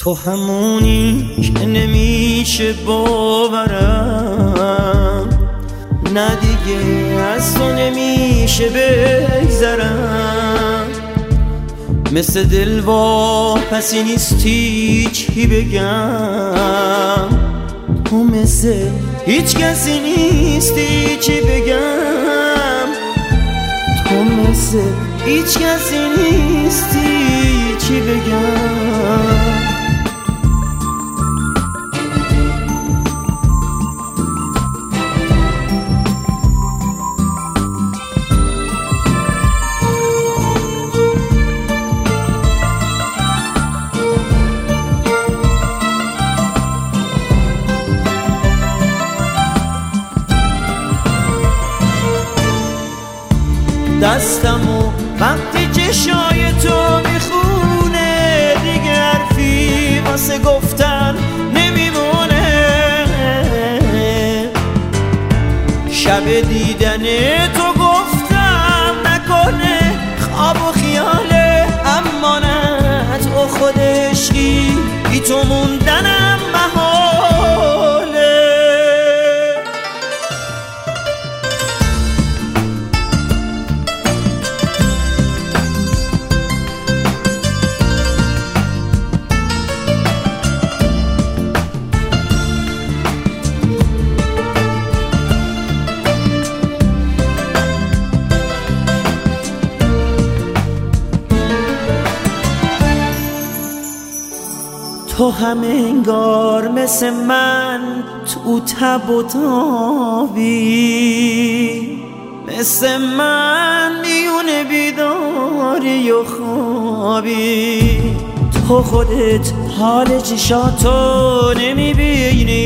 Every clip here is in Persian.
تو همونی که نمیشه باورم، نه دیگه از تو نمیشه بگذرم. مثل دلواپسی نیستی چی بگم، تو مثل هیچ کسی نیستی چی بگم، تو مثل هیچ کسی نیستی چی بگم. دستمو وقتی چشای تو میخونه، دیگه حرفی واسه گفتن نمیمونه. شب دیدن تو گفتم نکنه خواب و خیاله، اما نه تو خود عشقی بی تو موندنم محاله. تو هم انگار مثل من تو تب و تابی، مثل من میون بیداری و خوابی. تو خودت حال چشاتو نمیبینی،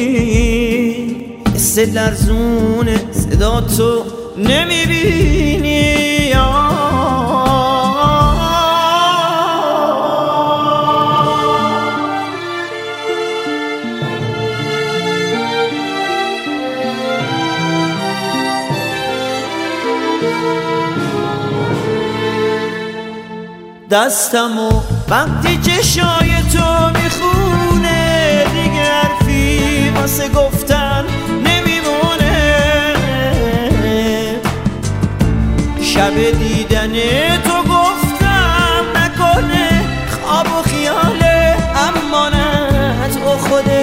مثل لرزون صداتو نمیبینی. دستمو وقتی چشای تو میخونه، دیگه حرفی واسه گفتن نمیمونه. شب دیدن تو گفتم نکنه خواب و خیاله، اما نه تو خود